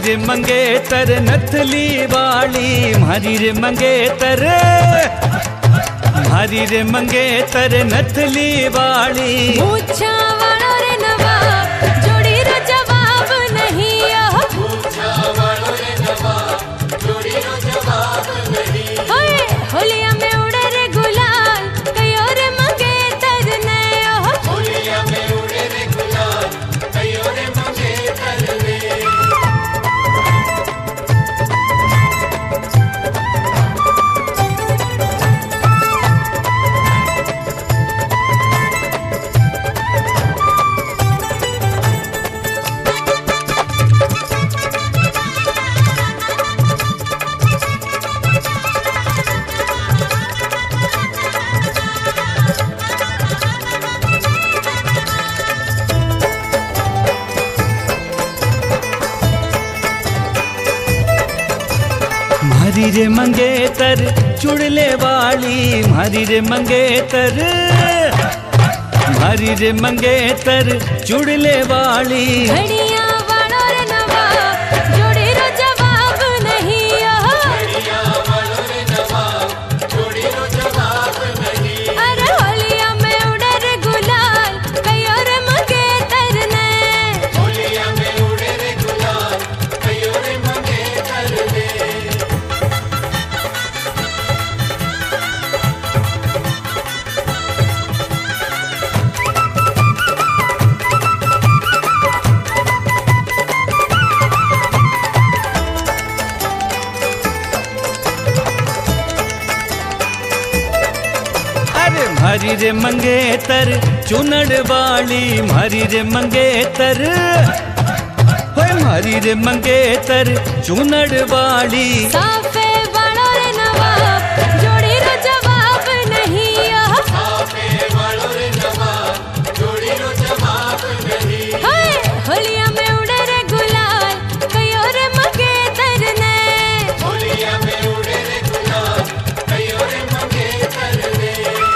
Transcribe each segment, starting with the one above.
रे मंगेतर नथली वाली, म्हारी रे मंगेतर, म्हारी रे मंगेतर नथली वाली। पूछा वालो रे नवाब जोड़ी रो जवाब नहीं, पूछा वालो रे नवाब जोड़ी रो जवाब नहीं। होलिया में उड़े रे गुलाल कयो रे मंगेतर ने, होलिया में उड़े रे गुलाल कयो रे मंगेतर ने। म्हारी रे मंगेतर चुड़ले वाली, म्हारी रे मंगेतर, म्हारी रे मंगेतर चुड़ले वाली। घड़िया वालो रे नवाब जोड़ी रो जवाब नहीं, घड़िया वालो रे नवाब जोड़ी रो जवाब नहीं। अरे होलिया में उड़े रे गुलाल कयो रे मंगेतर ने, होलिया में उड़े रे गुलाल कयो रे मंगेतर ने। म्हारी रे मंगेतर चुनड़ वाली, म्हारी रे मंगेतर, होय म्हारी रे मंगेतर चुनड़ वाली। साफे वालो रे नवाब जोड़ी रो जवाब नहीं, साफे वालो रे नवाब जोड़ी रो जवाब नहीं। होलिया में उड़े रे गुलाल कयो रे मंगेतर ने, होलिया में उड़े रे गुलाल कयो रे मंगेतर ने।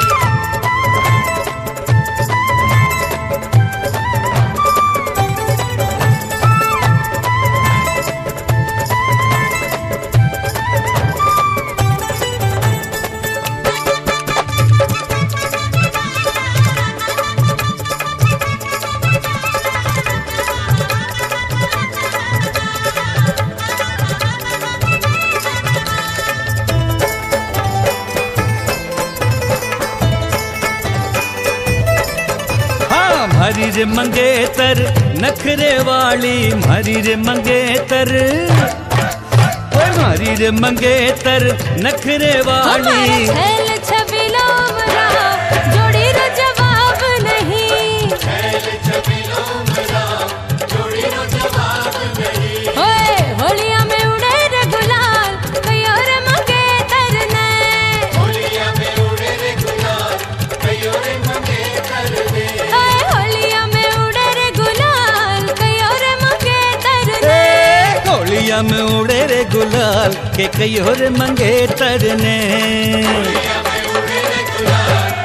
म्हारी रे मंगेतर नखरे वाली, म्हारी रे मंगेतर, ओए म्हारी रे मंगेतर नखरे वाली। छैल छबिलो मरा जोड़ी रो जवाब नहीं, छैल छबिलो मरा जोड़ी रो जवाब नहीं। होलिया में उड़े रे गुलाल कयो रे मंगेतर ने, होलिया में उड़े रे गुलाल कयो रे मंगेतर ने। होलिया में उड़े रे गुलाल कयो रे मंगेतर ने, होलिया में उड़े रे गुलाल के कयो रे मंगेतर ने। होलिया में उड़े रे गुलाल